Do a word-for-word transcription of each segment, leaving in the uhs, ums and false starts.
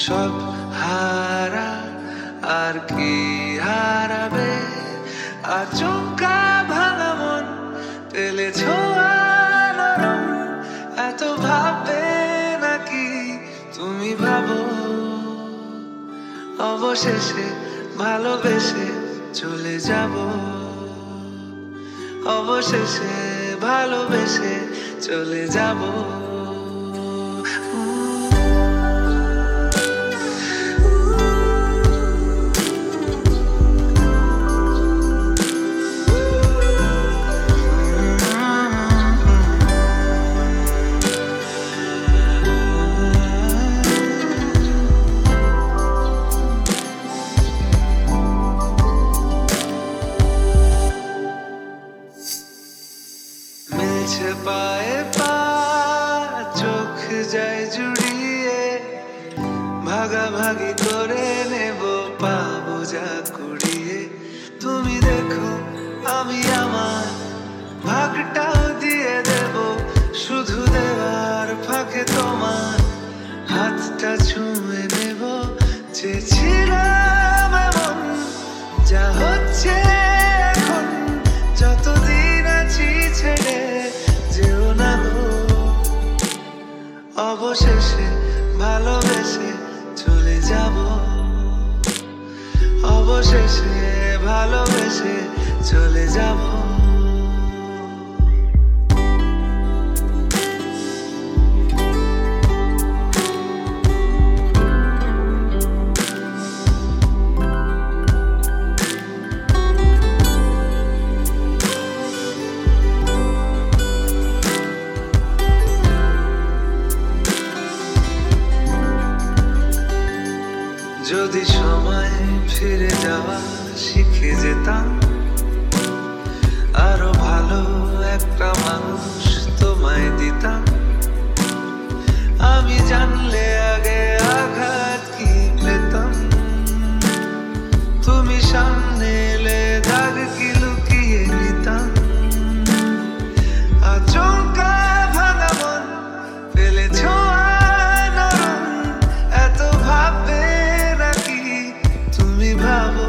সব হারা আর কি হারাবে, আচমকা ভাঙা মন পেলে ছোঁয়া নরম, এত ভাববে নাকি তুমি ভাবো। অবশেষে ভালোবেসে চলে যাব, অবশেষে ভালোবেসে চলে যাব। মিলছে পায়ে পা, চোখ যায় জুড়িয়ে, ভাগাভাগি করে নেব পাবো যা কুড়িয়ে। তুমি দেখো আমি আমার ভাগটাও দিয়ে দেব, শুধু দেওয়ার ফাঁকে তোমার হাতটা ছুঁয়ে নেব। চেয়েছিলাম এমন, যা হচ্ছে এখন, যতদিন আছি ছেড়ে যেও না গো। অবশেষে ভালোবেসে চলে যাব, অবশেষে ভালোবেসে চলে যাব। যদি সময় ফিরে যাওয়া শিখে যেতাম, আরো ভালো একটা মানুষ তোমায় দিতাম। আমি জানলে আগে আঘাত কি পেতাম, তুমি সামনে এলে দাগ কি লুকিয়ে নিতাম। আচমকা ভাঙা মন পেলে ছোঁয়া নরম, এত ভাববে তুমি ভাবো।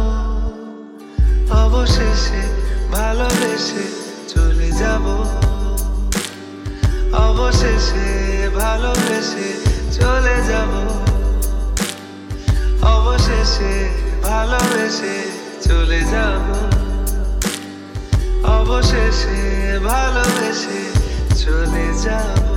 অবশেষে ভালোবেসে চলে যাব, অবশেষে ভালোবেসে চলে যাব, অবশেষে ভালোবেসে চলে যাব, অবশেষে ভালোবেসে চলে যাব।